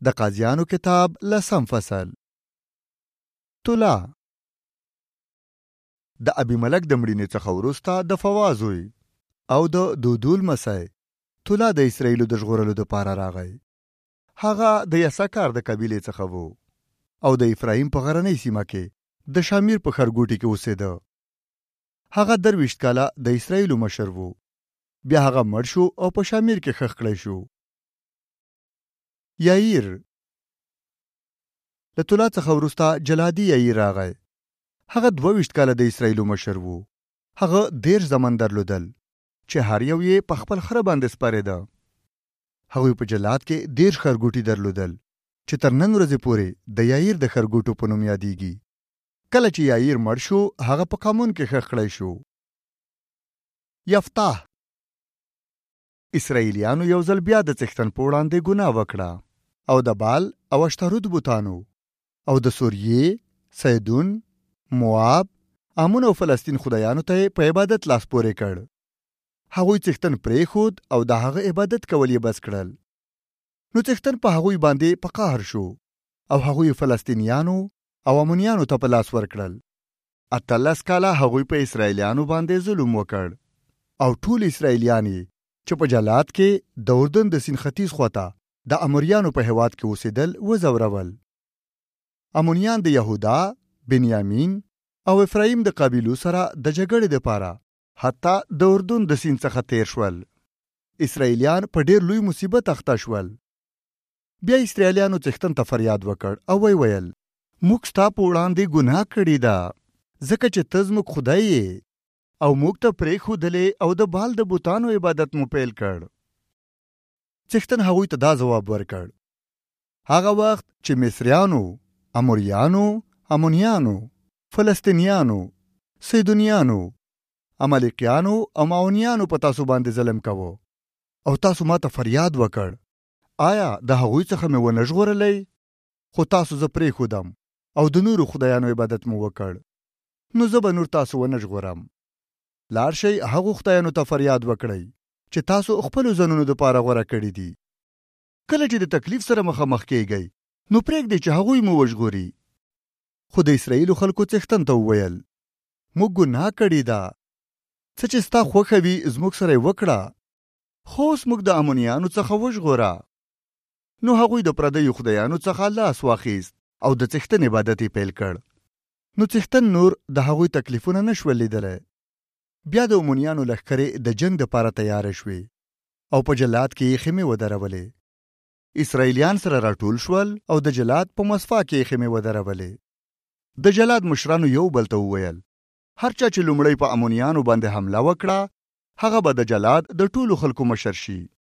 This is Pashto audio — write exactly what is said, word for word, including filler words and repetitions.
د قاضیانو کتاب لسم فصل. تولا د ابیملک د مړینې څخه وروسته د فواز زوی او د دودول مسای تولا د اسرائیلو د ژغورلو دپاره راغی. هغه د یساکار د قبیلې څخه و او د افرایم په غرنۍ سیمه کې د شامیر په ښارګوټي کې اوسېده. هغه درویشت کاله د اسرائیلو مشر و. بیا هغه مړ شو او په شامیر کې ښخ کړی شو. یایر له تولا څخه وروسته جلادي یایر راغی. هغه دوه ویشت کاله د اسرائیلو مشر و. هغه دېرش زامن درلودل چې هر یو یې په خپل خره باندې سپارېده. هغوی په جلاد کې دېرش ښارګوټي درلودل چې تر نن ورځې پورې د یایر د ښارګوټو په نوم یادېږي. کله چې یایر مړ شو هغه په قامون کې ښخ کړی شو. یفتح اسرائیلیانو یو ځل بیا د څښتن په وړاندې ګناه وکړه او د بال او اشترود بوتانو او د سوریې، سیدون، مواب، امون او فلسطین خدایانو ته په عبادت لاس پورې کړ. هغوی څښتن پرېښود او د هغه عبادت کول یې بس کړل. نو څښتن په هغوی باندې په قهر شو او هغوی فلسطینیانو او امونیانو ته په لاس ورکړل. اتلس کاله هغوی په اسرائیلیانو باندې ظلم وکړ او ټول اسرائیلیان چې په جلاد کې د اردن د سیند ختیځ خواته د اموریانو په هېواد کې اوسېدل وځورول. امونیان د یهودا، بنیامین او افرایم د قبیلو سره د جګړې دپاره حتی د اردن د سیند څخه تیر شول. اسرائیلیان په ډېر لوی مصیبت اخته شول. بیا اسرائیلیانو څښتن ته فریاد وکړ او وی ویل موږ ستا په وړاندې ګناه کړې ده ځکه چې ته زموږ خدای یې او موږ ته پرېښودلې او د بال د بوتانو عبادت مو پیل کړ. څښتن هغوی ته دا ځواب ورکړ هغه وخت چې مصریانو، اموریانو، امونیانو، فلسطینیانو، سیدونیانو، عملیقیانو او معاونیانو په تاسو باندې ظلم کوو او تاسو ما ته فریاد وکړ آیا د هغوی څخه مې ونه ژغورلی؟ خو تاسو زه پرېښودم او د نورو خدایانو عبادت مو وکړ. نو زه به نور تاسو ونه ژغورم. لاړ شئ هغو خدایانو ته فریاد وکړئ چې تاسو خپلو ځانونو دپاره غوره کړي دي. کله چې د تکلیف سره مخامخ کیږئ نو پرېږدئ چې هغوی مو وژغوري. خو د اسرائیلو خلکو څښتن ته وویل موږ ګناه کړې ده. څه چې ستا خوښه وي زموږ سره یې وکړه، خو اوس موږ د امونیانو څخه وژغوره. نو هغوی د پردیو خدایانو څخه لاس واخیست او د څښتن عبادت یې پیل کړ. نو څښتن نور د هغوی تکلیفونه نه شول لیدلی. بیا د امونیانو لښکرې د جنگ دپاره تیاره شوې او په جلاد کې یې خیمې ودرولې. اسرائیلیان سره راټول شول او د جلاد په مصفا کې یې خیمې ودرولې. د جلاد مشرانو یو بل ته وویل هر چا چې لومړی په امونیانو باندې حمله وکړه هغه به د جلاد د ټولو خلکو مشر شي.